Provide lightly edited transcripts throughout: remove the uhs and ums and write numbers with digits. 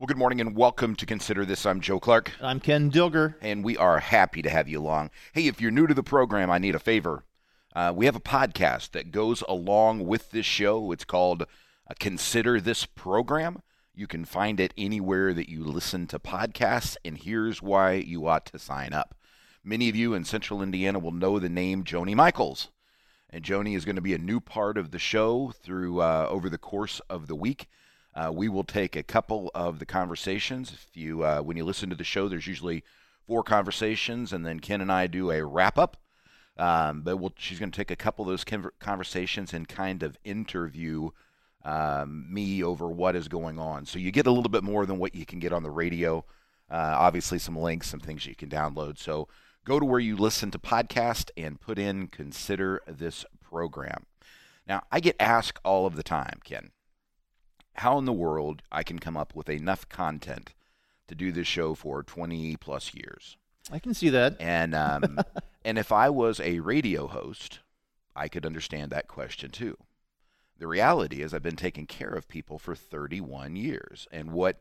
Well, good morning and welcome to Consider This. I'm Joe Clark. I'm Ken Dilger. And we are happy to have you along. Hey, if you're new to the program, I need a favor. We have a podcast that goes along with this show. It's called Consider This Program. You can find it anywhere that you listen to podcasts, and here's why you ought to sign up. Many of you in Central Indiana will know the name Joni Michaels. And Joni is going to be a new part of the show through over the course of the week. We will take a couple of the conversations. If you, when you listen to the show, there's usually 4 conversations, and then Ken and I do a wrap-up. But she's going to take a couple of those conversations and kind of interview me over what is going on. So you get a little bit more than what you can get on the radio. Obviously, some links, some things you can download. So go to where you listen to podcasts and put in Consider This Program. Now, I get asked all of the time, Ken, how in the world I can come up with enough content to do this show for 20 plus years. I can see that. And and if I was a radio host, I could understand that question too. The reality is I've been taking care of people for 31 years. And what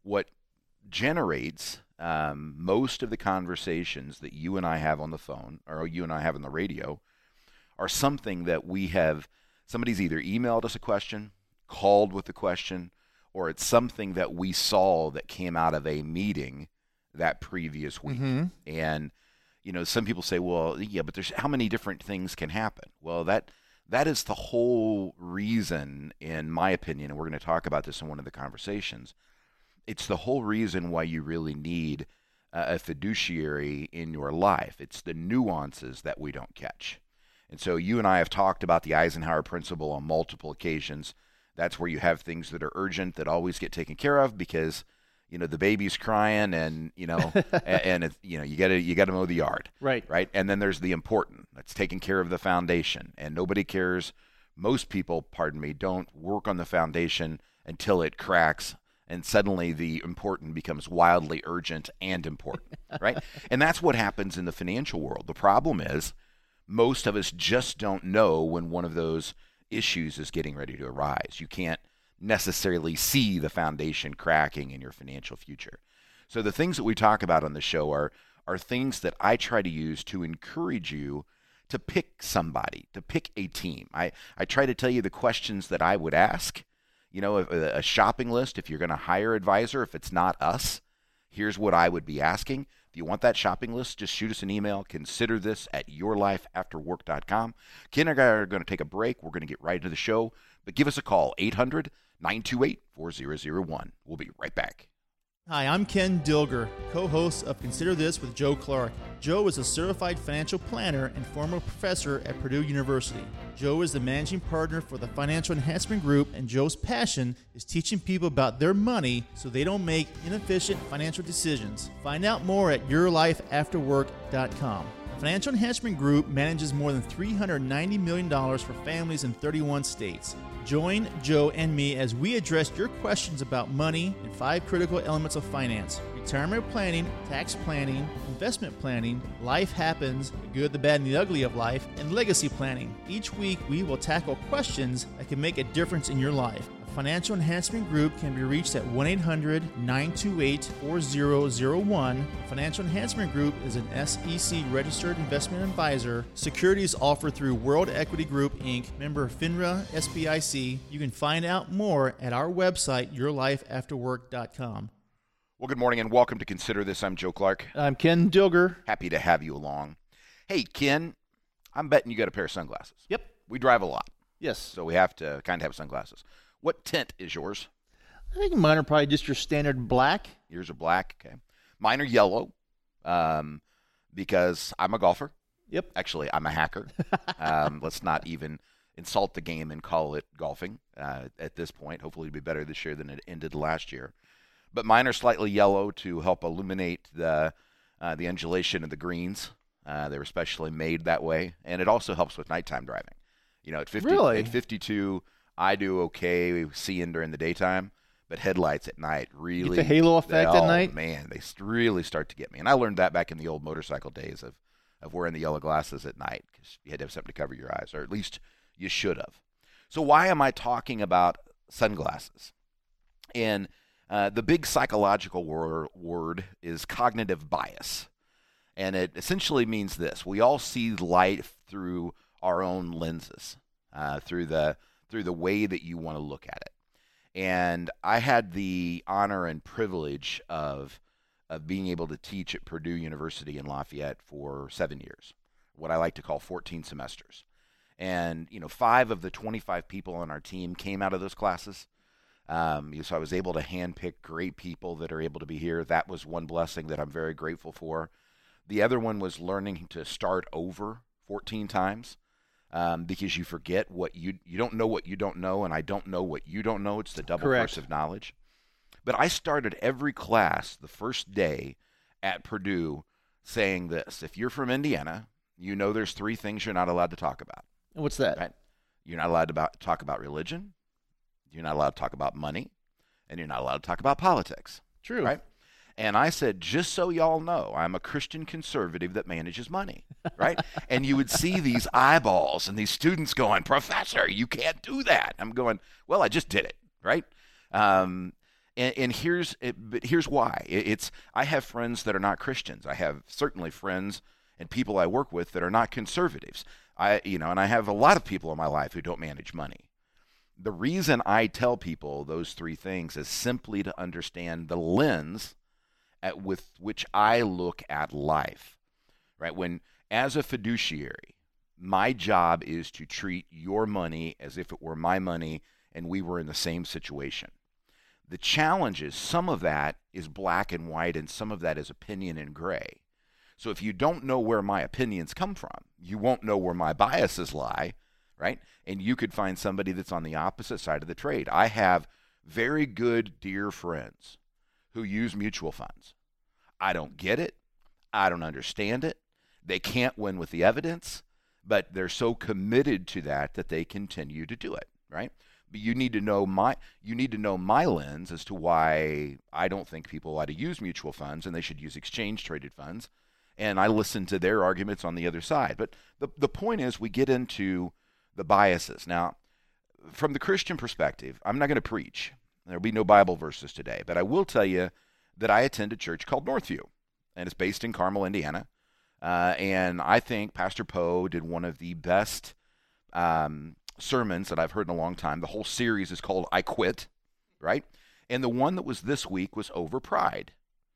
generates most of the conversations that you and I have on the phone or you and I have on the radio are something that somebody's either emailed us a question, called with a question, or it's something that we saw that came out of a meeting that previous week. Mm-hmm. And, some people say, well, yeah, but there's how many different things can happen? Well, that is the whole reason, in my opinion, and we're going to talk about this in one of the conversations. It's the whole reason why you really need a fiduciary in your life. It's the nuances that we don't catch. And so you and I have talked about the Eisenhower principle on multiple occasions. That's where you have things that are urgent that always get taken care of because, the baby's crying and, and it's, you got to mow the yard. Right. Right. And then there's the important. That's taking care of the foundation. And nobody cares. Most people, don't work on the foundation until it cracks. And suddenly the important becomes wildly urgent and important. Right. And that's what happens in the financial world. The problem is most of us just don't know when one of those issues is getting ready to arise. You can't necessarily see the foundation cracking in your financial future. So the things that we talk about on the show are things that I try to use to encourage you to pick somebody, to pick a team. I try to tell you the questions that I would ask. A shopping list, if you're going to hire an advisor, if it's not us, here's what I would be asking. If you want that shopping list, just shoot us an email. Consider this at yourlifeafterwork.com. Ken and I are going to take a break. We're going to get right to the show. But give us a call, 800-928-4001. We'll be right back. Hi, I'm Ken Dilger, co-host of Consider This with Joe Clark. Joe is a certified financial planner and former professor at Purdue University. Joe is the managing partner for the Financial Enhancement Group, and Joe's passion is teaching people about their money so they don't make inefficient financial decisions. Find out more at yourlifeafterwork.com. The Financial Enhancement Group manages more than $390 million for families in 31 states. Join Joe and me as we address your questions about money and 5 critical elements of finance: retirement planning, tax planning, investment planning, life happens, the good, the bad, and the ugly of life, and legacy planning. Each week, we will tackle questions that can make a difference in your life. The Financial Enhancement Group can be reached at 1-800-928-4001. The Financial Enhancement Group is an SEC registered investment advisor. Securities offered through World Equity Group, Inc., member FINRA SBIC. You can find out more at our website, yourlifeafterwork.com. Well, good morning and welcome to Consider This. I'm Joe Clark. I'm Ken Dilger. Happy to have you along. Hey, Ken, I'm betting you got a pair of sunglasses. Yep. We drive a lot, Yes. so we have to kind of have sunglasses. What tint is yours? I think mine are probably just your standard black. Yours are black. Okay. Mine are yellow because I'm a golfer. Yep. Actually, I'm a hacker. Let's not even insult the game and call it golfing at this point. Hopefully it'll be better this year than it ended last year. But mine are slightly yellow to help illuminate the undulation of the greens. They were specially made that way. And it also helps with nighttime driving. At 52, I do okay seeing during the daytime, but headlights at night really... Get the halo effect at night? Man, they really start to get me. And I learned that back in the old motorcycle days of wearing the yellow glasses at night because you had to have something to cover your eyes, or at least you should have. So why am I talking about sunglasses? And The big psychological word is cognitive bias. And it essentially means this: we all see life through our own lenses, through the way that you want to look at it. And I had the honor and privilege of being able to teach at Purdue University in Lafayette for 7 years, what I like to call 14 semesters. And 5 of the 25 people on our team came out of those classes. So I was able to handpick great people that are able to be here. That was one blessing that I'm very grateful for. The other one was learning to start over 14 times, because you forget what you don't know what you don't know, and I don't know what you don't know. It's the double Correct. course of knowledge. But I started every class the first day at Purdue saying this: if you're from Indiana, there's 3 things you're not allowed to talk about. And what's that? Right? You're not allowed to talk about religion. You're not allowed to talk about money, and you're not allowed to talk about politics. True. Right? And I said, just so y'all know, I'm a Christian conservative that manages money, right? And you would see these eyeballs and these students going, "Professor, you can't do that." I'm going, well, I just did it, right? And here's why. I have friends that are not Christians. I have certainly friends and people I work with that are not conservatives. And I have a lot of people in my life who don't manage money. The reason I tell people those 3 things is simply to understand the lens with which I look at life, right? When, as a fiduciary, my job is to treat your money as if it were my money and we were in the same situation. The challenge is some of that is black and white and some of that is opinion and gray. So if you don't know where my opinions come from, you won't know where my biases lie, right? And you could find somebody that's on the opposite side of the trade. I have very good, dear friends who use mutual funds. I don't get it. I don't understand it. They can't win with the evidence, but they're so committed to that they continue to do it, right? But you need to know my lens as to why I don't think people ought to use mutual funds and they should use exchange traded funds. And I listen to their arguments on the other side. But the point is, we get into the biases. Now, from the Christian perspective, I'm not going to preach. There'll be no Bible verses today, but I will tell you that I attend a church called Northview, and it's based in Carmel, Indiana. And I think Pastor Poe did one of the best sermons that I've heard in a long time. The whole series is called I Quit, right? And the one that was this week was over pride.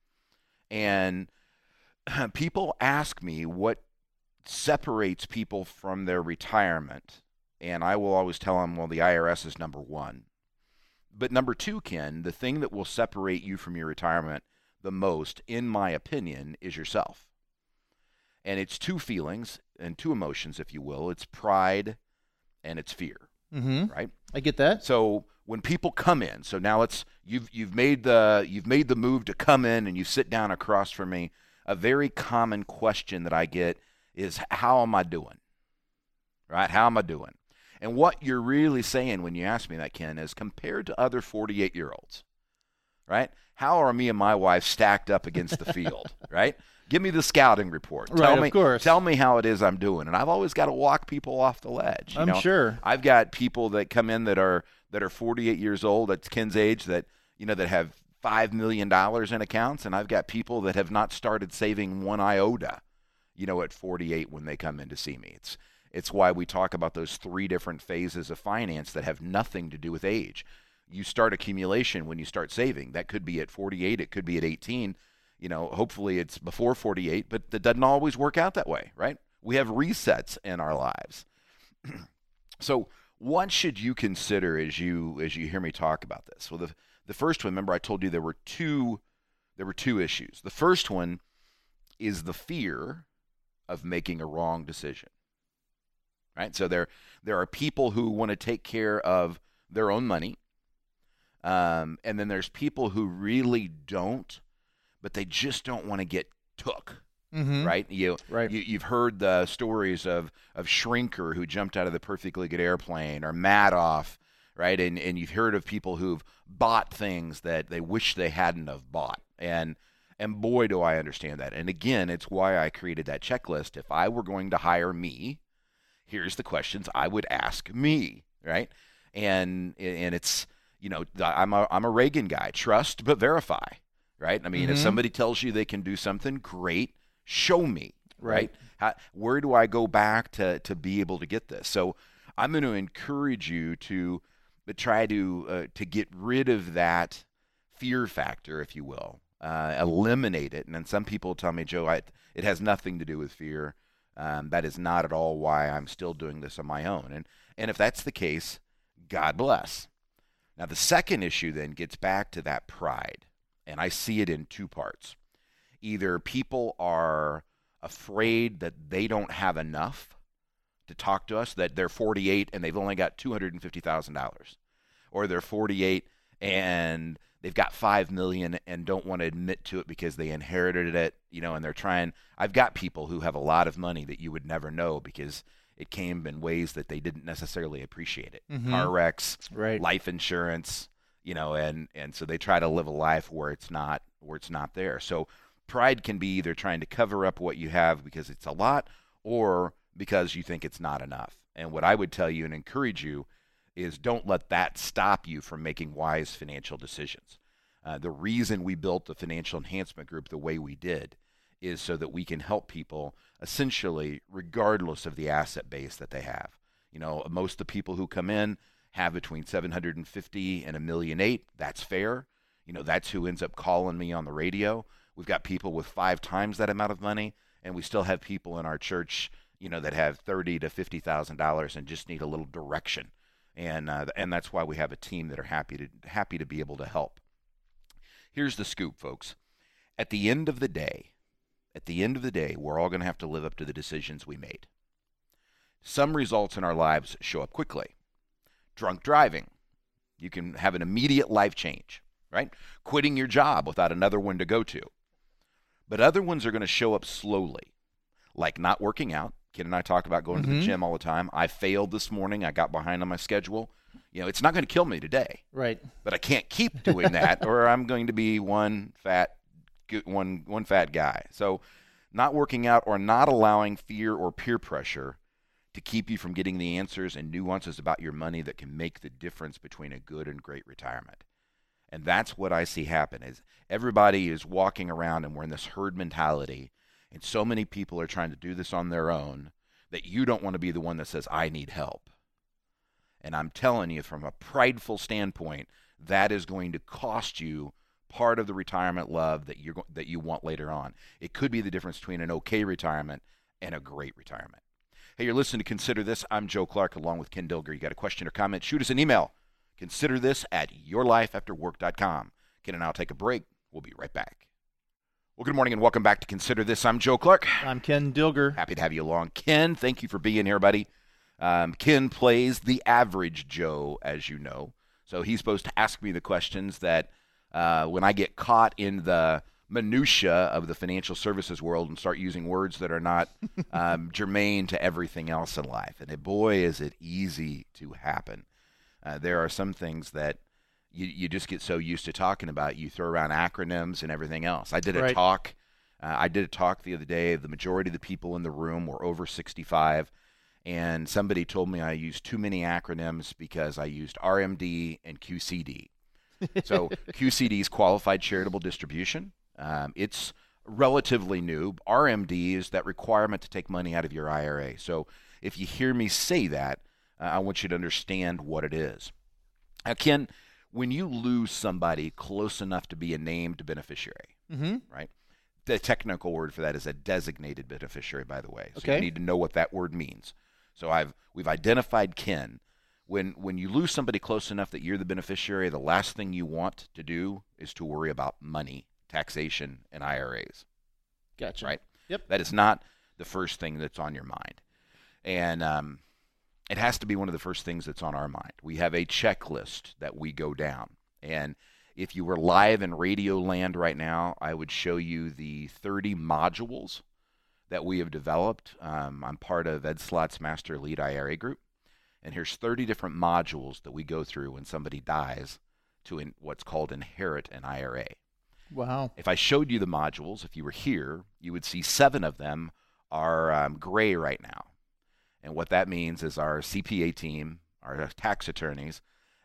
And people ask me what separates people from their retirement, and I will always tell them, well, the IRS is number 1. But number 2, Ken, the thing that will separate you from your retirement the most, in my opinion, is yourself. And it's 2 feelings and 2 emotions, if you will. It's pride and it's fear, right? I get that. So when people come in, so now you've made the move to come in and you sit down across from me. A very common question that I get is, how am I doing? Right? How am I doing? And what you're really saying when you ask me that, Ken, is compared to other 48-year-olds, right? How are me and my wife stacked up against the field, right? Give me the scouting report. Of course. Tell me how it is I'm doing. And I've always got to walk people off the ledge. I'm sure. I've got people that come in that are 48 years old, that's Ken's age, that have $5 million in accounts, and I've got people that have not started saving 1 iota, at 48 when they come in to see me. It's why we talk about those 3 different phases of finance that have nothing to do with age. You start accumulation when you start saving. That could be at 48. It could be at 18. Hopefully it's before 48, but that doesn't always work out that way, right? We have resets in our lives. So what should you consider as you hear me talk about this? Well, the first one, remember I told you there were two issues. The first one is the fear of making a wrong decision. Right? So there are people who want to take care of their own money. And then there's people who really don't, but they just don't want to get took. Right? You've heard the stories of Shrinker, who jumped out of the perfectly good airplane, or Madoff, right? And you've heard of people who've bought things that they wish they hadn't have bought. And boy, do I understand that. And again, it's why I created that checklist. If I were going to hire me, here's the questions I would ask me, right? And it's, I'm a Reagan guy. Trust but verify, right? I mean, if Mhm. somebody tells you they can do something, great, show me, Right. where do I go back to be able to get this? So I'm going to encourage you to try to get rid of that fear factor, if you will, eliminate it. And then some people tell me, Joe, it has nothing to do with fear. That is not at all why I'm still doing this on my own. And if that's the case, God bless. Now, the second issue then gets back to that pride, and I see it in two parts. Either people are afraid that they don't have enough to talk to us, that they're 48 and they've only got $250,000, or they're 48 and they've got $5 million and don't want to admit to it because they inherited it, and they're trying. I've got people who have a lot of money that you would never know because it came in ways that they didn't necessarily appreciate it. Mhm. Car wrecks, Right. life insurance, and so they try to live a life where it's not there. So pride can be either trying to cover up what you have because it's a lot or because you think it's not enough. And what I would tell you and encourage you is don't let that stop you from making wise financial decisions. The reason we built the Financial Enhancement Group the way we did is so that we can help people essentially regardless of the asset base that they have. Most of the people who come in have between $750,000 and $1.8 million. That's fair. That's who ends up calling me on the radio. We've got people with 5 times that amount of money, and we still have people in our church, that have $30,000 to $50,000 and just need a little direction. And that's why we have a team that are happy to be able to help. Here's the scoop, folks. At the end of the day, we're all going to have to live up to the decisions we made. Some results in our lives show up quickly. Drunk driving. You can have an immediate life change, right? Quitting your job without another one to go to. But other ones are going to show up slowly, like not working out. Ken and I talk about going to the gym all the time. I failed this morning. I got behind on my schedule. It's not going to kill me today. Right. But I can't keep doing that or I'm going to be one fat guy. So not working out or not allowing fear or peer pressure to keep you from getting the answers and nuances about your money that can make the difference between a good and great retirement. And that's what I see happen is everybody is walking around and we're in this herd mentality, and so many people are trying to do this on their own that you don't want to be the one that says, I need help. And I'm telling you, from a prideful standpoint, that is going to cost you part of the retirement love that you want later on. It could be the difference between an okay retirement and a great retirement. Hey, you're listening to Consider This. I'm Joe Clark along with Ken Dilger. You got a question or comment, shoot us an email. Consider this at yourlifeafterwork.com. Ken and I'll take a break. We'll be right back. Well, good morning and welcome back to Consider This. I'm Joe Clark. I'm Ken Dilger. Happy to have you along. Ken, thank you for being here, buddy. Ken plays the average Joe, as you know. So he's supposed to ask me the questions that when I get caught in the minutia of the financial services world and start using words that are not germane to everything else in life. And boy, is it easy to happen. There are some things that you just get so used to talking about. You throw around acronyms and everything else. I did a talk the other day. The majority of the people in the room were over 65. And somebody told me I used too many acronyms because I used RMD and QCD. So QCD is Qualified Charitable Distribution. It's relatively new. RMD is that requirement to take money out of your IRA. So if you hear me say that, I want you to understand what it is. Now, Ken, when you lose somebody close enough to be a named beneficiary, right? The technical word for that is a designated beneficiary, by the way. So you need to know what that word means. So we've identified Ken. When you lose somebody close enough that you're the beneficiary, the last thing you want to do is to worry about money, taxation, and IRAs. Gotcha. Right? Yep. That is not the first thing that's on your mind. And it has to be one of the first things that's on our mind. We have a checklist that we go down. And if you were live in Radio Land right now, I would show you the 30 modules that we have developed. I'm part of Ed Slott's Master Elite IRA group. And here's 30 different modules that we go through when somebody dies to what's called inherit an IRA. Wow. If I showed you the modules, if you were here, you would see 7 of them are gray right now. And what that means is our CPA team, our tax attorneys,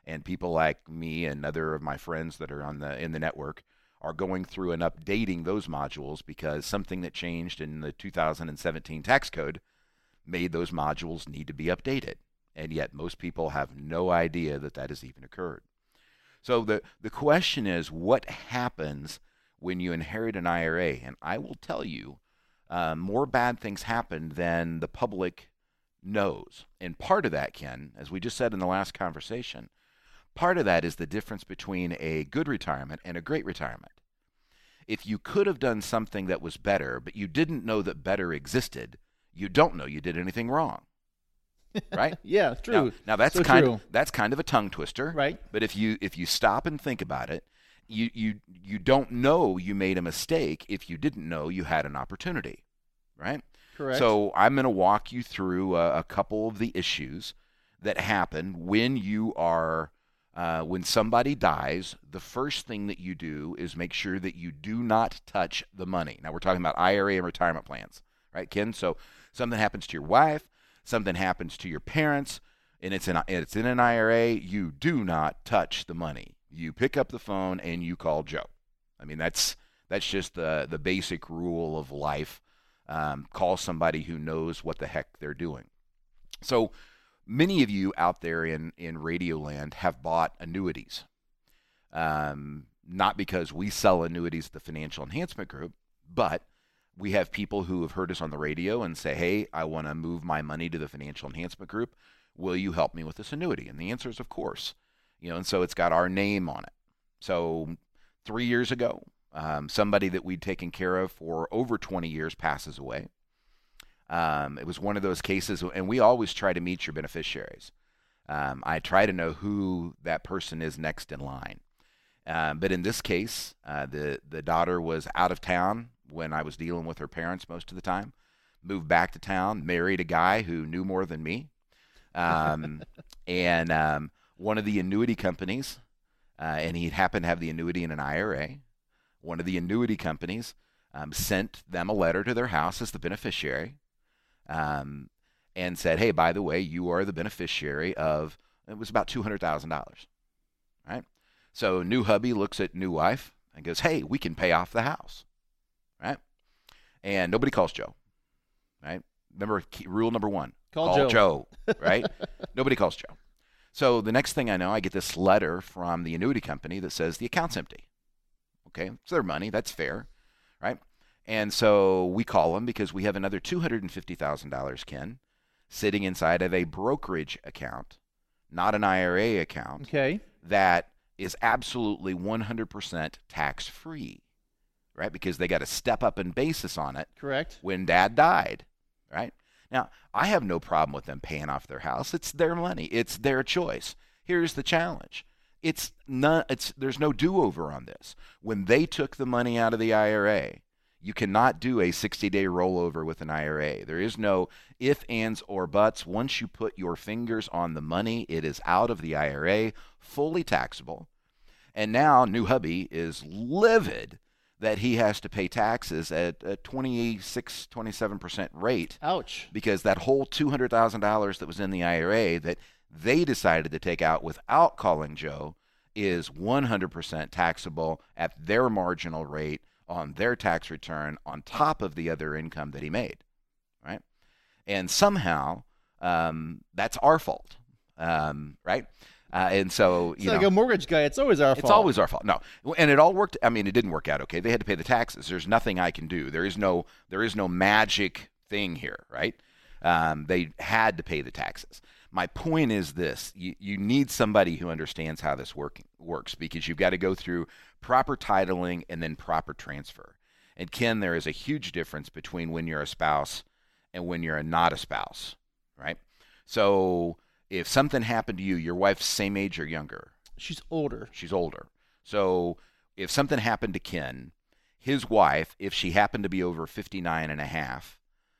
and people like me and other of my friends that are in the network are going through and updating those modules because something that changed in the 2017 tax code made those modules need to be updated. And yet most people have no idea that that has even occurred. So the question is, what happens when you inherit an IRA? And I will tell you, more bad things happen than the public knows. And part of that, Ken, as we just said in the last conversation, part of that is the difference between a good retirement and a great retirement. If you could have done something that was better, but you didn't know that better existed, you don't know you did anything wrong. Right? Yeah, true. Now that's so kind true. of that's kind of a tongue twister. Right. But if you stop and think about it, you don't know you made a mistake if you didn't know you had an opportunity. Right? Correct. So I'm going to walk you through a couple of the issues that happen when you are when somebody dies. The first thing that you do is make sure that you do not touch the money. Now we're talking about IRA and retirement plans, right, Ken? So something happens to your wife, something happens to your parents, and it's in an IRA. You do not touch the money. You pick up the phone and you call Joe. I mean, that's just the basic rule of life. Call somebody who knows what the heck they're doing. So many of you out there in Radio Land have bought annuities. Not because we sell annuities at the Financial Enhancement Group, but we have people who have heard us on the radio and say, hey, I want to move my money to the Financial Enhancement Group. Will you help me with this annuity? And the answer is, of course. And so it's got our name on it. So 3 years ago, somebody that we'd taken care of for over 20 years passes away. It was one of those cases, and we always try to meet your beneficiaries. I try to know who that person is next in line. But in this case, the daughter was out of town when I was dealing with her parents most of the time, moved back to town, married a guy who knew more than me. And one of the annuity companies, and he happened to have the annuity in an IRA, one of the annuity companies sent them a letter to their house as the beneficiary and said, hey, by the way, you are the beneficiary of, it was about $200,000, right? So new hubby looks at new wife and goes, hey, we can pay off the house, right? And nobody calls Joe, right? Remember, rule number one, call Joe, right? Nobody calls Joe. So the next thing I know, I get this letter from the annuity company that says the account's empty. Okay, it's their money. That's fair, right? And so we call them because we have another $250,000, Ken, sitting inside of a brokerage account, not an IRA account, that is absolutely 100% tax-free, right? Because they got a step-up in basis on it. Correct. When Dad died, right? Now, I have no problem with them paying off their house. It's their money. It's their choice. Here's the challenge. There's no do-over on this. When they took the money out of the IRA, you cannot do a 60-day rollover with an IRA. There is no if, ands, or buts. Once you put your fingers on the money, it is out of the IRA, fully taxable. And now new hubby is livid that he has to pay taxes at a 26, 27% rate. Ouch. Because that whole $200,000 that was in the IRA that they decided to take out without calling Joe is 100% taxable at their marginal rate on their tax return on top of the other income that he made, right? And somehow that's our fault, right? And so, it's like a mortgage guy. It's always our fault. It's always our fault. No, and it all worked. I mean, it didn't work out okay. They had to pay the taxes. There's nothing I can do. There is no magic thing here, right? They had to pay the taxes. My point is this: you need somebody who understands how this works, because you've got to go through proper titling and then proper transfer. And Ken, there is a huge difference between when you're a spouse and when you're not a spouse, right? So if something happened to you, your wife's same age or younger? She's older. She's older. So if something happened to Ken, his wife, if she happened to be over 59 and a half,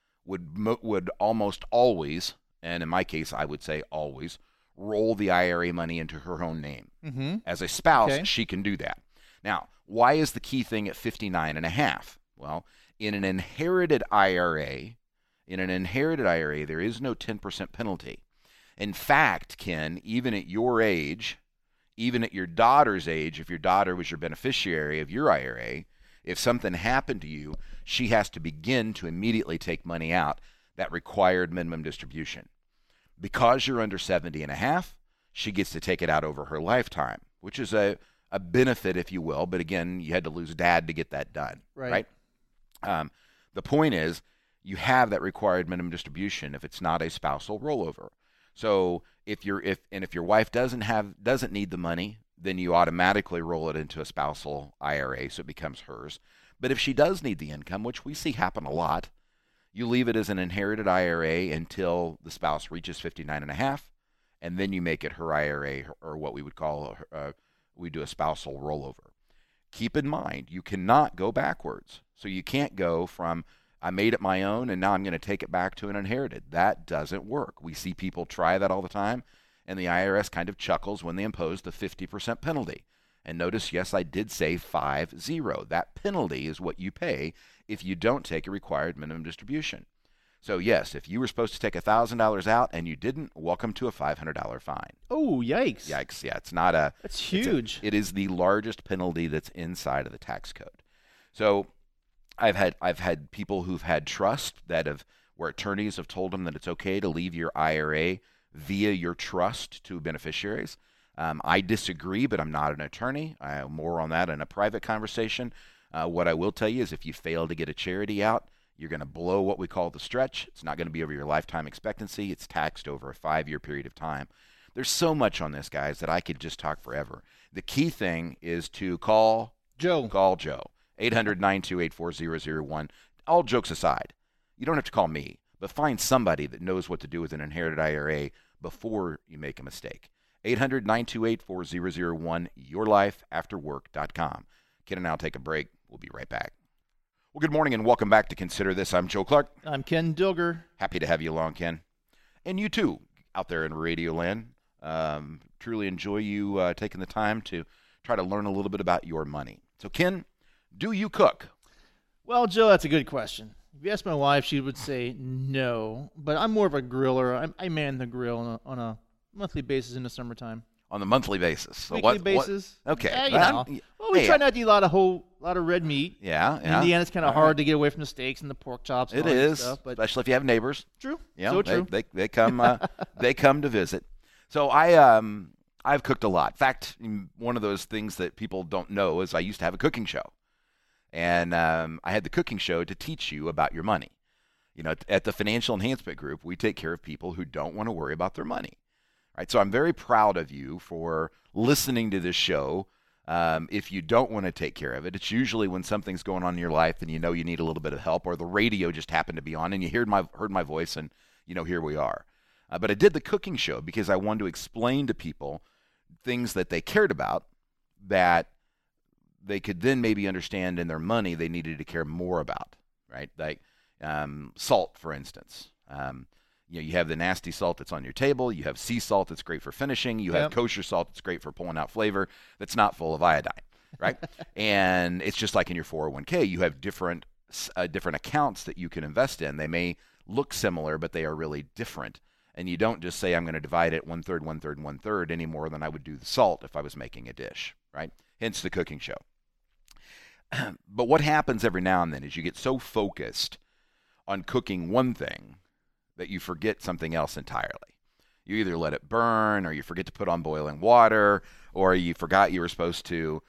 would almost always, and in my case I would say always, roll the IRA money into her own name. Mm-hmm. As a spouse, she can do that. Now, why is the key thing at 59 and a half? Well, in an inherited IRA, there is no 10% penalty. In fact, Ken, even at your age, even at your daughter's age, if your daughter was your beneficiary of your IRA, if something happened to you, she has to begin to immediately take money out, that required minimum distribution. Because you're under 70 and a half, she gets to take it out over her lifetime, which is a benefit, if you will. But again, you had to lose dad to get that done, right? The point is, you have that required minimum distribution if it's not a spousal rollover. So if your wife doesn't need the money, then you automatically roll it into a spousal IRA, so it becomes hers. But if she does need the income, which we see happen a lot, you leave it as an inherited IRA until the spouse reaches 59 and a half, and then you make it her IRA, or what we would call we do a spousal rollover. Keep in mind, you cannot go backwards. So you can't go from, I made it my own and now I'm going to take it back to an inherited. That doesn't work. We see people try that all the time, and the IRS kind of chuckles when they impose the 50% penalty. And notice, yes, I did say 50. That penalty is what you pay if you don't take a required minimum distribution. So yes, if you were supposed to take $1,000 out and you didn't, welcome to a $500 fine. Oh, yikes. Yikes, yeah. It's not a... That's huge. It is the largest penalty that's inside of the tax code. So I've had people who've had trust where attorneys have told them that it's okay to leave your IRA via your trust to beneficiaries. I disagree, but I'm not an attorney. More on that in a private conversation. What I will tell you is if you fail to get a charity out, you're going to blow what we call the stretch. It's not going to be over your lifetime expectancy. It's taxed over a 5-year period of time. There's so much on this, guys, that I could just talk forever. The key thing is to call Joe. 800-928-4001. All jokes aside, you don't have to call me, but find somebody that knows what to do with an inherited IRA before you make a mistake. 800-928-4001, yourlifeafterwork.com. Ken and I'll take a break. We'll be right back. Well, good morning and welcome back to Consider This. I'm Joe Clark. I'm Ken Dilger. Happy to have you along, Ken. And you too, out there in Radio Land. Truly enjoy you taking the time to try to learn a little bit about your money. So, Ken, do you cook? Well, Joe, that's a good question. If you ask my wife, she would say no, but I'm more of a griller. I man the grill on a monthly basis in the summertime. On the monthly basis. So weekly basis. Okay. Yeah, Well, we try not to eat a lot of red meat. Yeah. In Indiana, it's kind of hard to get away from the steaks and the pork chops. And it is, stuff, but especially if you have neighbors. True. Yeah, so true. They come they come to visit. So I've cooked a lot. In fact, one of those things that people don't know is I used to have a cooking show, and I had the cooking show to teach you about your money. You know, at the Financial Enhancement Group, we take care of people who don't want to worry about their money. Right, so I'm very proud of you for listening to this show. If you don't want to take care of it, it's usually when something's going on in your life and you know you need a little bit of help, or the radio just happened to be on and you heard my voice, and here we are. But I did the cooking show because I wanted to explain to people things that they cared about that they could then maybe understand in their money they needed to care more about. Right, like salt, for instance. You have the nasty salt that's on your table. You have sea salt that's great for finishing. You have kosher salt that's great for pulling out flavor that's not full of iodine, right? And it's just like in your 401k. You have different accounts that you can invest in. They may look similar, but they are really different. And you don't just say, I'm going to divide it 1/3, 1/3, 1/3 any more than I would do the salt if I was making a dish, right? Hence the cooking show. But what happens every now and then is you get so focused on cooking one thing that you forget something else entirely. You either let it burn, or you forget to put on boiling water, or you forgot you were supposed to,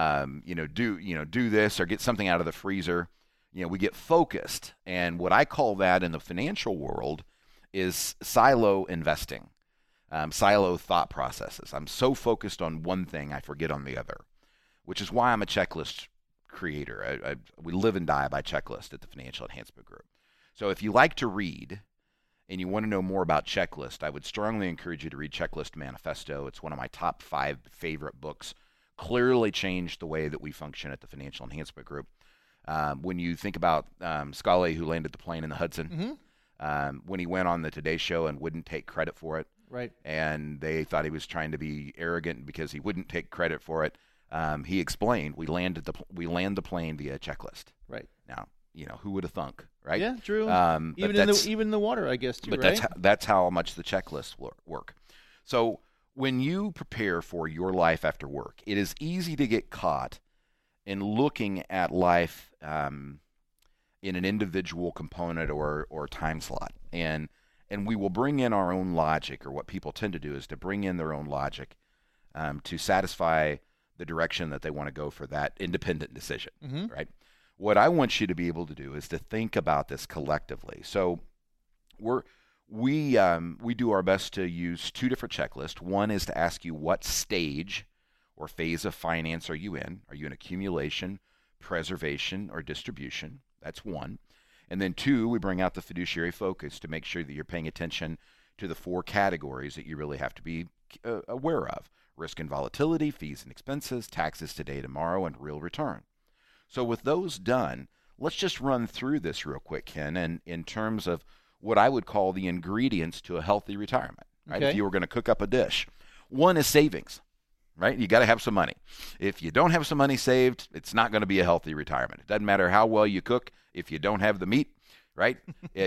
do this or get something out of the freezer. We get focused, and what I call that in the financial world is silo investing, silo thought processes. I'm so focused on one thing, I forget on the other, which is why I'm a checklist creator. We live and die by checklist at the Financial Enhancement Group. So if you like to read, and you want to know more about Checklist, I would strongly encourage you to read Checklist Manifesto. It's one of my top 5 favorite books. Clearly changed the way that we function at the Financial Enhancement Group. When you think about Scully, who landed the plane in the Hudson, when he went on the Today Show and wouldn't take credit for it, right? And they thought he was trying to be arrogant because he wouldn't take credit for it. He explained we land the plane via checklist. Right. Now, who would have thunk, right? Yeah, true. Even in the water, I guess, too, but right? that's how much the checklists work. So When you prepare for your life after work, it is easy to get caught in looking at life in an individual component or time slot. And we will bring in our own logic, or what people tend to do is to bring in their own logic to satisfy the direction that they want to go for that independent decision, right? What I want you to be able to do is to think about this collectively. So we do our best to use two different checklists. One is to ask you, what stage or phase of finance are you in? Are you in accumulation, preservation, or distribution? That's one. And then two, we bring out the fiduciary focus to make sure that you're paying attention to the four categories that you really have to be aware of: risk and volatility, fees and expenses, taxes today, tomorrow, and real return. So with those done, let's just run through this real quick, Ken, and in terms of what I would call the ingredients to a healthy retirement, right? Okay. If you were going to cook up a dish. One is savings, right? You got to have some money. If you don't have some money saved, it's not going to be a healthy retirement. It doesn't matter how well you cook if you don't have the meat, right?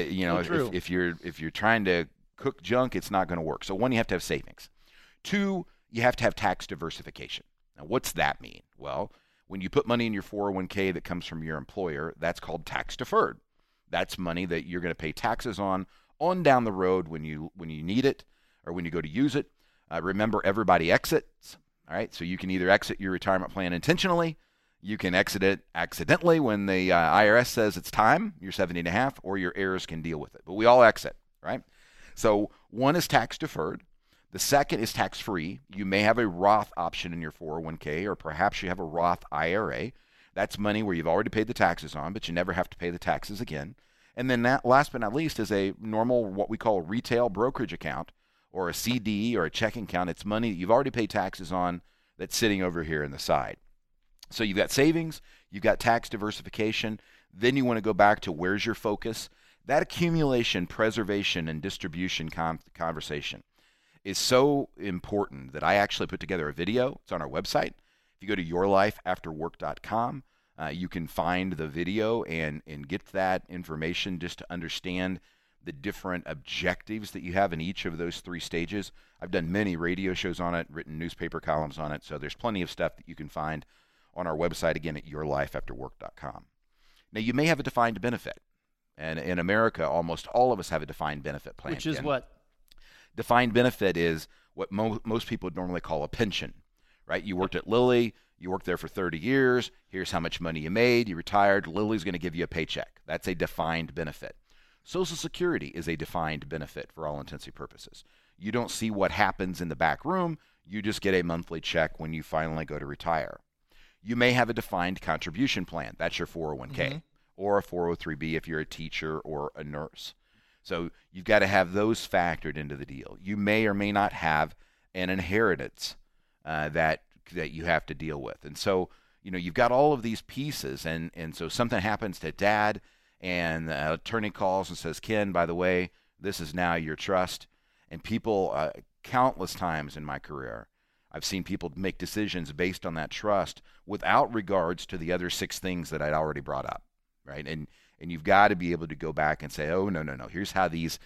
If you're trying to cook junk, it's not going to work. So one, you have to have savings. Two, you have to have tax diversification. Now, what's that mean? Well, when you put money in your 401k that comes from your employer, that's called tax deferred. That's money that you're going to pay taxes on down the road when you need it or when you go to use it. Remember, everybody exits. All right, so you can either exit your retirement plan intentionally, you can exit it accidentally when the IRS says it's time, you're 70 and a half, or your heirs can deal with it. But we all exit, right? So one is tax deferred. The second is tax free. You may have a Roth option in your 401k, or perhaps you have a Roth IRA. That's money where you've already paid the taxes on, but you never have to pay the taxes again. And then that, last but not least, is a normal, what we call a retail brokerage account, or a CD or a checking account. It's money that you've already paid taxes on that's sitting over here in the side. So you've got savings, you've got tax diversification. Then you want to go back to where's your focus. That accumulation, preservation, and distribution conversation is so important that I actually put together a video. It's on our website. If you go to yourlifeafterwork.com, you can find the video and get that information just to understand the different objectives that you have in each of those three stages. I've done many radio shows on it, written newspaper columns on it, so there's plenty of stuff that you can find on our website, again, at yourlifeafterwork.com. Now, you may have a defined benefit, and in America, almost all of us have a defined benefit plan. Which is Ken. what? Defined benefit is what most people would normally call a pension, right? You worked at Lilly, you worked there for 30 years, here's how much money you made, you retired, Lilly's going to give you a paycheck. That's a defined benefit. Social Security is a defined benefit for all intents and purposes. You don't see what happens in the back room, you just get a monthly check when you finally go to retire. You may have a defined contribution plan. That's your 401k, or a 403b if you're a teacher or a nurse. So you've got to have those factored into the deal. You may or may not have an inheritance that you have to deal with. And so, you've got all of these pieces, and so something happens to Dad, and the attorney calls and says, Ken, by the way, this is now your trust. And people, countless times in my career, I've seen people make decisions based on that trust without regards to the other 6 things that I'd already brought up, right? And you've got to be able to go back and say, oh, no, here's how these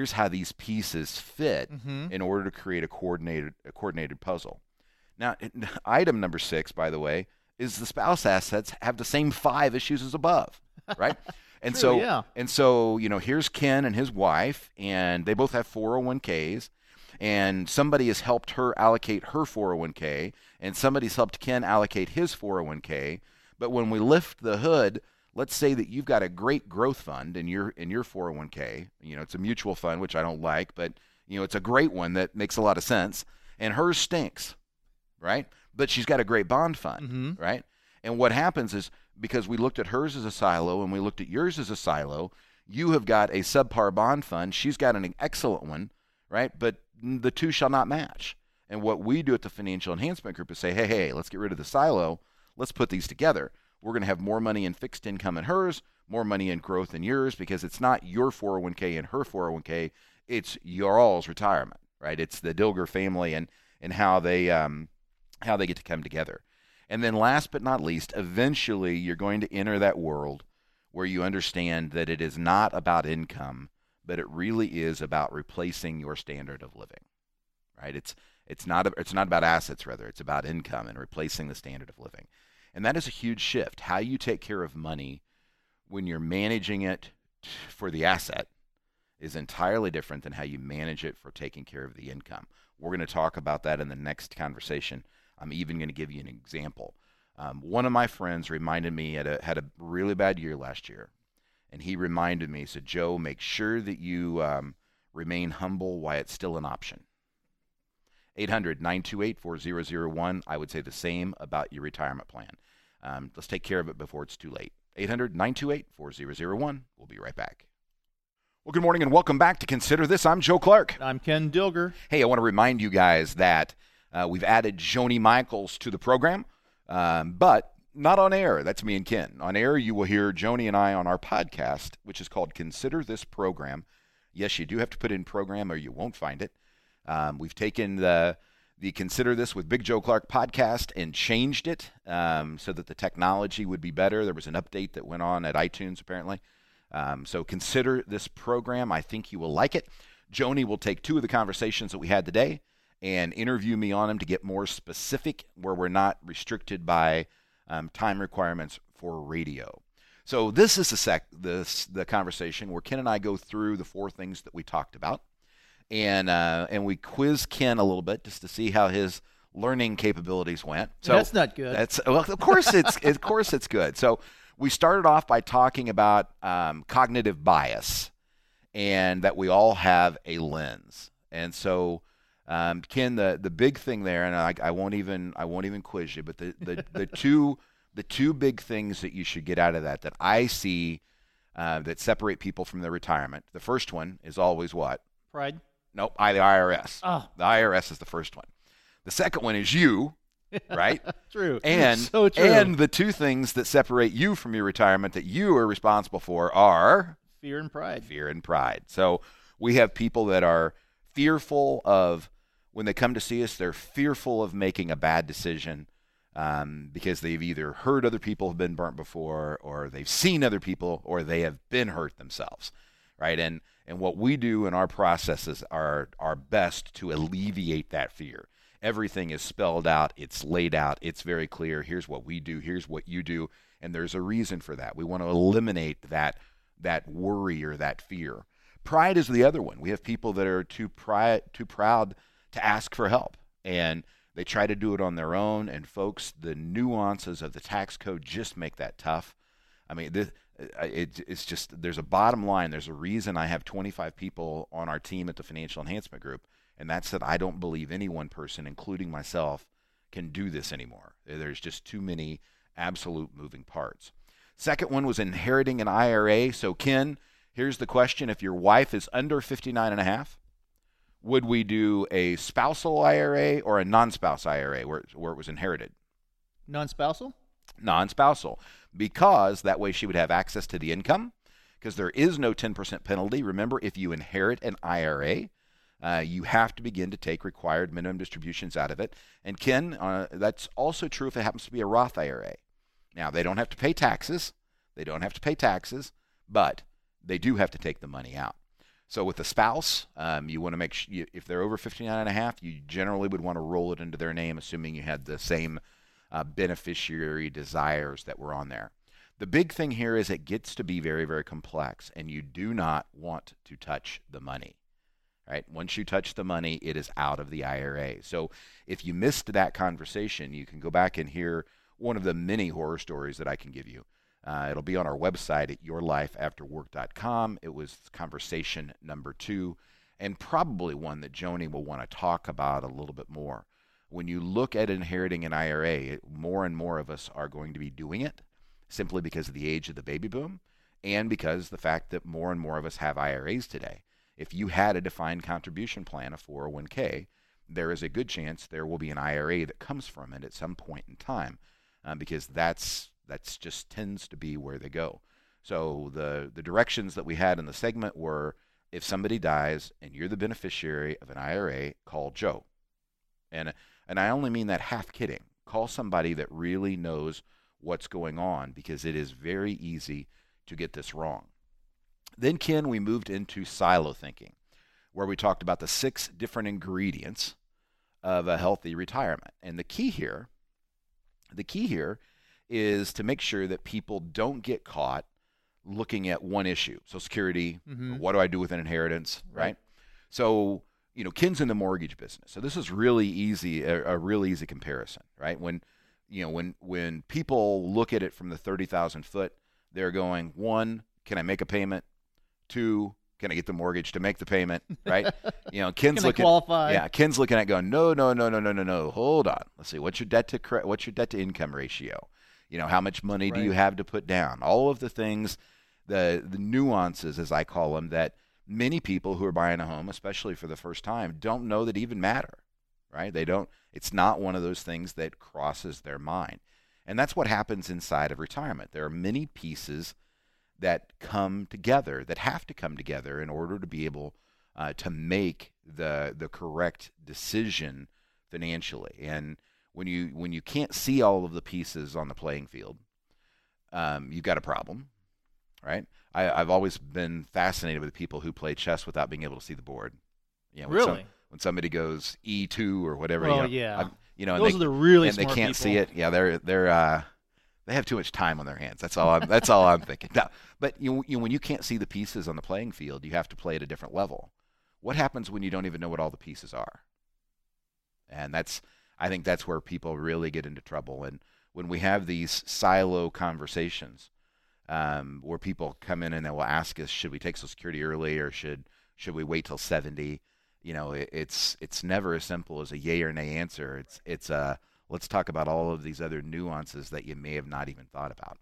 pieces fit in order to create a coordinated puzzle. Now, item number 6, by the way, is the spouse assets have the same 5 issues as above, right? And True, so, here's Ken and his wife, and they both have 401ks, and somebody has helped her allocate her 401k, and somebody's helped Ken allocate his 401k. But when we lift the hood, let's say that you've got a great growth fund in your 401k. It's a mutual fund, which I don't like, but it's a great one that makes a lot of sense. And hers stinks, right? But she's got a great bond fund, right? And what happens is, because we looked at hers as a silo and we looked at yours as a silo, you have got a subpar bond fund. She's got an excellent one, right? But the two shall not match. And what we do at the Financial Enhancement Group is say, hey, let's get rid of the silo. Let's put these together. We're going to have more money in fixed income in hers, more money in growth in yours, because it's not your 401k and her 401k. It's your all's retirement, right? It's the Dilger family and how they get to come together. And then last but not least, eventually you're going to enter that world where you understand that it is not about income, but it really is about replacing your standard of living, right? It's It's not about assets, rather. It's about income and replacing the standard of living. And that is a huge shift. How you take care of money when you're managing it for the asset is entirely different than how you manage it for taking care of the income. We're going to talk about that in the next conversation. I'm even going to give you an example. One of my friends reminded me had a really bad year last year, and he reminded me, he said, Joe, make sure that you remain humble while it's still an option. 800-928-4001. I would say the same about your retirement plan. Let's take care of it before it's too late. 800-928-4001. We'll be right back. Well, good morning and welcome back to Consider This. I'm Joe Clark. I'm Ken Dilger. Hey, I want to remind you guys that we've added Joni Michaels to the program, but not on air. That's me and Ken. On air, you will hear Joni and I on our podcast, which is called Consider This Program. Yes, you do have to put in program or you won't find it. We've taken the Consider This with Big Joe Clark podcast and changed it so that the technology would be better. There was an update that went on at iTunes, apparently. So consider this program. I think you will like it. Joni will take two of the conversations that we had today and interview me on them to get more specific where we're not restricted by time requirements for radio. So this is the conversation where Ken and I go through the four things that we talked about. And we quiz Ken a little bit just to see how his learning capabilities went. So that's not good. Well, of course it's good. So we started off by talking about cognitive bias, and that we all have a lens. And so, Ken, the big thing there, and I won't even quiz you, but the two big things that you should get out of that I see that separate people from their retirement. The first one is always what? Pride. Nope, the IRS. Oh. The IRS is the first one. The second one is you, right? True. And so true. And the two things that separate you from your retirement that you are responsible for are fear and pride. Fear and pride. So we have people that are fearful of, when they come to see us, they're fearful of making a bad decision because they've either heard other people have been burnt before, or they've seen other people, or they have been hurt themselves, right? And what we do in our processes are our best to alleviate that fear. Everything is spelled out. It's laid out. It's very clear. Here's what we do. Here's what you do. And there's a reason for that. We want to eliminate that worry or that fear. Pride is the other one. We have people that are too proud to ask for help, and they try to do it on their own. And folks, the nuances of the tax code just make that tough. I mean, it's just, there's a bottom line. There's a reason I have 25 people on our team at the Financial Enhancement Group, and that's that I don't believe any one person, including myself, can do this anymore. There's just too many absolute moving parts. Second one was inheriting an IRA. So, Ken, here's the question. If your wife is under 59 and a half, would we do a spousal IRA or a non-spouse IRA where it was inherited? Non-spousal? Non-spousal, because that way she would have access to the income, because there is no 10% penalty. Remember, if you inherit an IRA, you have to begin to take required minimum distributions out of it. And Ken, that's also true if it happens to be a Roth IRA. Now, they don't have to pay taxes. But they do have to take the money out. So with a spouse, you want to make sure, if they're over 59 and a half, you generally would want to roll it into their name, assuming you had the same beneficiary desires that were on there. The big thing here is it gets to be very, very complex, and you do not want to touch the money. Right? Once you touch the money, it is out of the IRA. So if you missed that conversation, you can go back and hear one of the many horror stories that I can give you. It'll be on our website at yourlifeafterwork.com. It was conversation number 2, and probably one that Joni will want to talk about a little bit more. When you look at inheriting an IRA, more and more of us are going to be doing it simply because of the age of the baby boom, and because the fact that more and more of us have IRAs today. If you had a defined contribution plan, a 401k, there is a good chance there will be an IRA that comes from it at some point in time, because that's just tends to be where they go. So the directions that we had in the segment were, if somebody dies and you're the beneficiary of an IRA, call Joe. And I only mean that half kidding. Call somebody that really knows what's going on, because it is very easy to get this wrong. Then, Ken, we moved into silo thinking, where we talked about the 6 different ingredients of a healthy retirement. And the key here is to make sure that people don't get caught looking at one issue. Social Security, what do I do with an inheritance, right? So, Ken's in the mortgage business. So this is really easy, a real easy comparison, right? When people look at it from the 30,000 foot, they're going, 1, can I make a payment? 2, can I get the mortgage to make the payment, right? Ken's looking, qualify? Yeah, Ken's looking at going, no. Hold on. Let's see. What's your debt to income ratio? How much money do you have to put down? All of the things, the nuances, as I call them, that many people who are buying a home, especially for the first time, don't know that even matter, right? They don't. It's not one of those things that crosses their mind. And that's what happens inside of retirement. There are many pieces that come together, that have to come together in order to be able to make the correct decision financially. And when you can't see all of the pieces on the playing field, you've got a problem, right? I've always been fascinated with people who play chess without being able to see the board. Really? When somebody goes E2 or whatever. Oh, those are the really smart people. And they can't see it. Yeah, they have too much time on their hands. That's all I'm thinking. No, but when you can't see the pieces on the playing field, you have to play at a different level. What happens when you don't even know what all the pieces are? And I think that's where people really get into trouble. And when we have these silo conversations, where people come in and they will ask us, should we take Social Security early or should we wait till 70? It's never as simple as a yay or nay answer. It's let's talk about all of these other nuances that you may have not even thought about.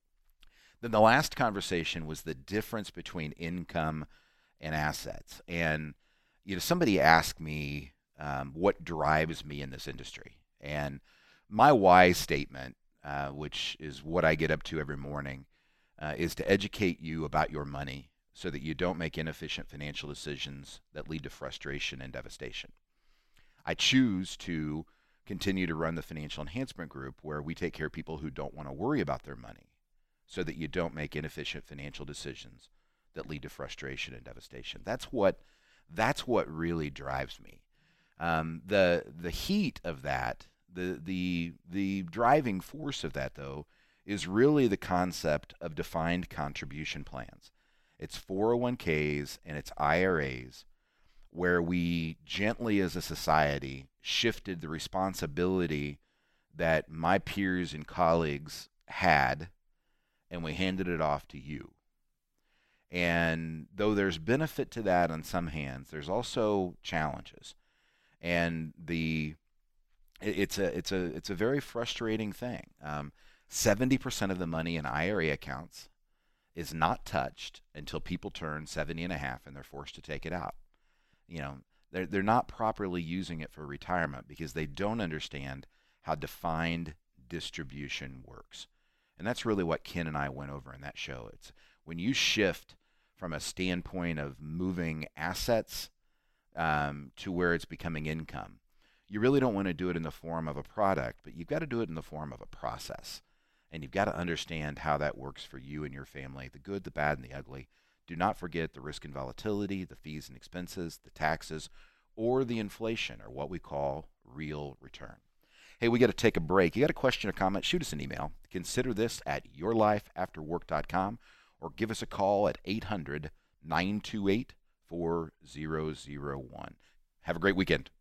Then the last conversation was the difference between income and assets. And somebody asked me what drives me in this industry. And my why statement, which is what I get up to every morning, is to educate you about your money so that you don't make inefficient financial decisions that lead to frustration and devastation. I choose to continue to run the Financial Enhancement Group, where we take care of people who don't want to worry about their money so that you don't make inefficient financial decisions that lead to frustration and devastation. That's what really drives me. The heat of that, the driving force of that, though, is really the concept of defined contribution plans. It's 401ks and it's IRAs, where we gently as a society shifted the responsibility that my peers and colleagues had, and we handed it off to you. And though there's benefit to that on some hands, there's also challenges. And it's a very frustrating thing. 70% of the money in IRA accounts is not touched until people turn 70 and a half and they're forced to take it out. They're not properly using it for retirement because they don't understand how defined distribution works. And that's really what Ken and I went over in that show. It's when you shift from a standpoint of moving assets to where it's becoming income, you really don't want to do it in the form of a product, but you've got to do it in the form of a process. And you've got to understand how that works for you and your family, the good, the bad, and the ugly. Do not forget the risk and volatility, the fees and expenses, the taxes, or the inflation, or what we call real return. Hey, we got to take a break. You got a question or comment, shoot us an email. Consider this at yourlifeafterwork.com, or give us a call at 800-928-4001. Have a great weekend.